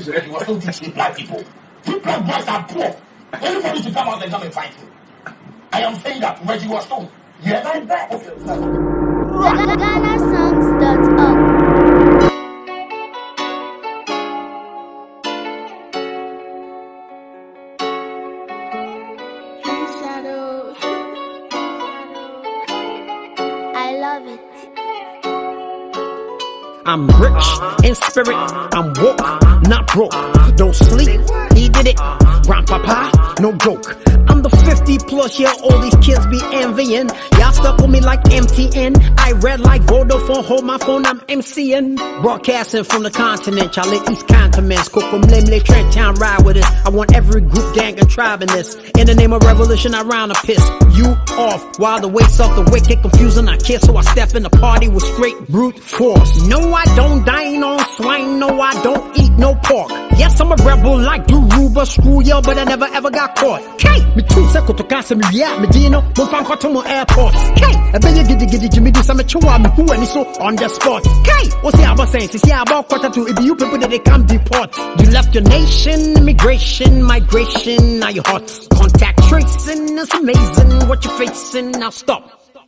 finished already, he was still teaching black people. You black boys are poor. Anybody to come out and come and fight him. I am saying that Reggie was told. Yes. GhanaSongs.org. I love it. I'm rich in spirit, I'm woke, not broke. Don't sleep, he did it. Grandpapa, no joke. I'm the 50-plus-year-old these kids be envying. Y'all stuck with me like MTN. I read like Vodafone, hold my phone, I'm MCing. Broadcasting from the continent, y'all let East Continents. Coco Mlemle, Trent Town, ride with us. I want every group, gang, and tribe in this. In the name of revolution, I round a piss you off. While the weights of the weight get confusing, I kiss. So I step in the party with straight brute force. No, I don't dine on swine, no, I don't eat no pork. Yes, I'm a rebel like Duruba, screw ya, but I never ever got caught. Hey, me too second to cancel me, yeah, me dino, mo fan kotomo airport. Hey, I bet you giddy Jimmy do some chua me who and so on the spot. Hey, what's the about saying? See about quarter to if you people that they come deport. You left your nation, immigration, migration, now you hot. Contact tracing, it's amazing what you're facing. Now stop.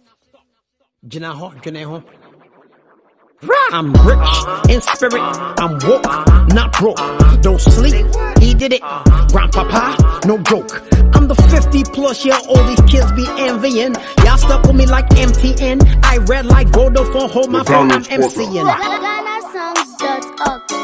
Jinaho. I'm rich in spirit, I'm woke, not broke. Don't sleep, he did it. Grandpapa, no joke. I'm the 50-plus-year-old these kids be envying. Y'all stuck with me like MTN. I read like Vodafone, hold my phone, I'm MCing. GhanaSongs.org.